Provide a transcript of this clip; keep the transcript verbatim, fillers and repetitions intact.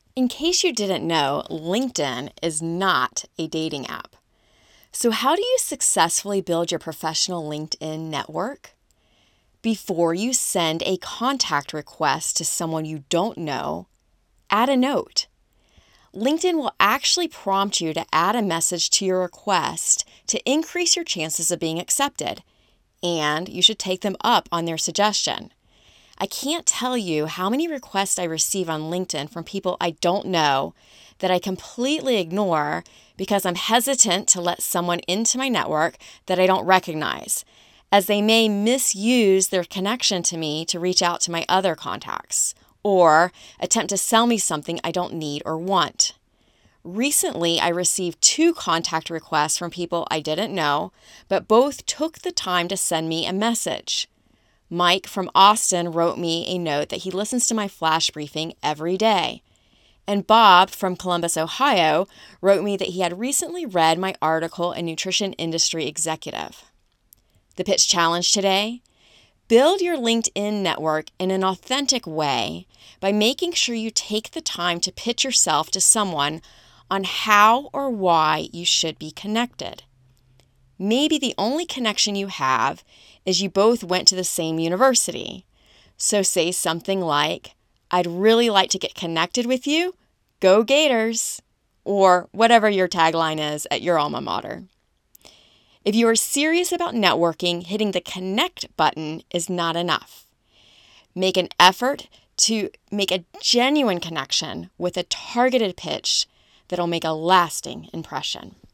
In case you didn't know, LinkedIn is not a dating app. So how do you successfully build your professional LinkedIn network? Before you send a contact request to someone you don't know, add a note. LinkedIn will actually prompt you to add a message to your request to increase your chances of being accepted, and you should take them up on their suggestion. I can't tell you how many requests I receive on LinkedIn from people I don't know that I completely ignore because I'm hesitant to let someone into my network that I don't recognize, as they may misuse their connection to me to reach out to my other contacts or attempt to sell me something I don't need or want. Recently, I received two contact requests from people I didn't know, but both took the time to send me a message. Mike from Austin wrote me a note that he listens to my flash briefing every day. And Bob from Columbus, Ohio, wrote me that he had recently read my article in Nutrition Industry Executive. The pitch challenge today: build your LinkedIn network in an authentic way by making sure you take the time to pitch yourself to someone on how or why you should be connected. Maybe the only connection you have is you both went to the same university. So say something like, "I'd really like to get connected with you. Go Gators!" Or whatever your tagline is at your alma mater. If you are serious about networking, hitting the connect button is not enough. Make an effort to make a genuine connection with a targeted pitch that'll make a lasting impression.